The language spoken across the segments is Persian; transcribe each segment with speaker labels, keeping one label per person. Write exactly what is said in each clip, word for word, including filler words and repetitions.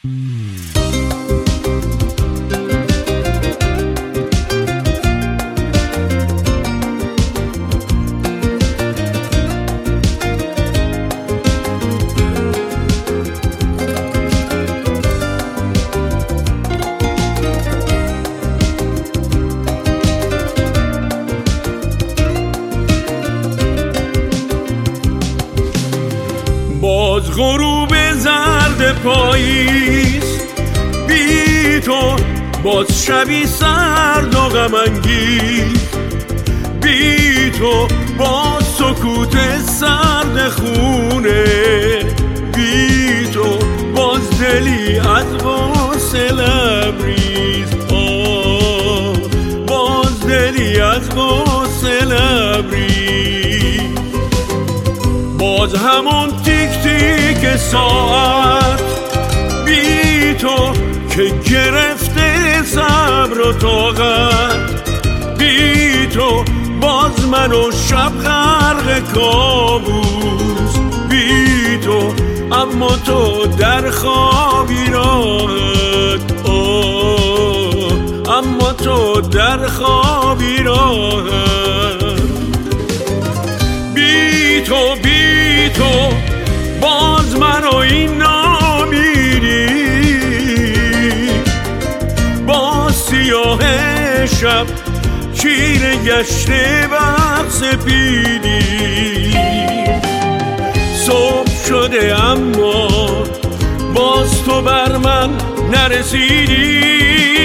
Speaker 1: باز غروب زرد پاییز بی تو، باز شبی سرد و غم انگیز بی تو، باز سکوت سرد خونه بی تو، باز دلی از غصه لبریز، آه باز دلی از غصه لبریز. باز همون تیک تیک ساعت بی تو که گرفته صبر و طاقت بی تو، باز من و شب غرق کابوس بی تو، اما تو در خوابی راحت، آه اما تو در خوابی راحت. بی تو بی تو باز منو این نامیری، باز سیاه شب چیره گشته بر سپیدی. صبح شده اما باز تو بر من نرسیدی.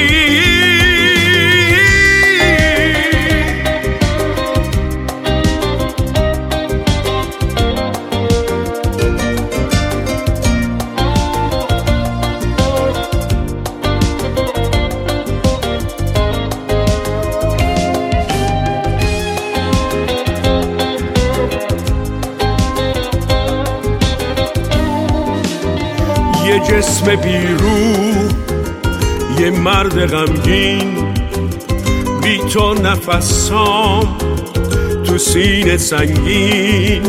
Speaker 1: یه جسم بیروح، یه مرد غمگین، بی تو نفسام تو سینه سنگین.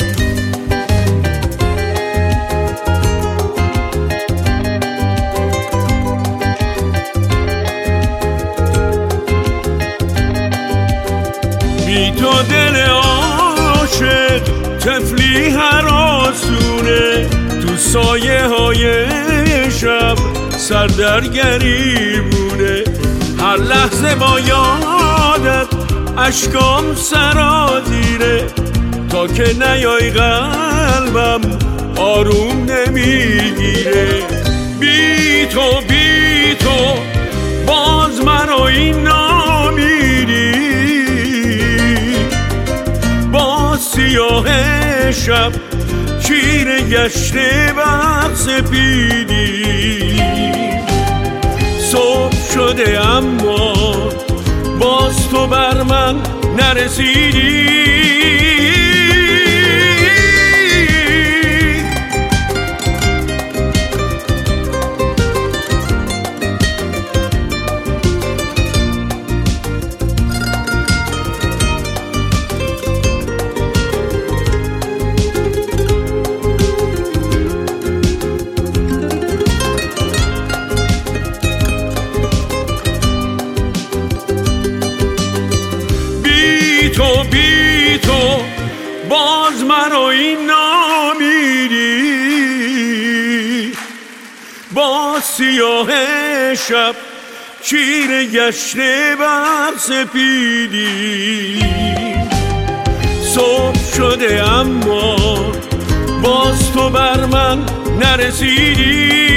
Speaker 1: بی تو دل عاشق طفلی هراسونه، تو سایه های شب سردرگری بوده. هر لحظه با یادت اشکام سرازیره، تا که نیای قلبم آروم نمیگیره. بی تو بی تو باز منو این نامیری، باز سیاه شب چیره گشته بر سپیدی. صبح شده اما باز تو بر من نرسیدی. تو بی تو باز منو این نامیری، باز سیاه شب چیره گشته بر سپیدی. صبح شده اما باز تو بر من نرسیدی.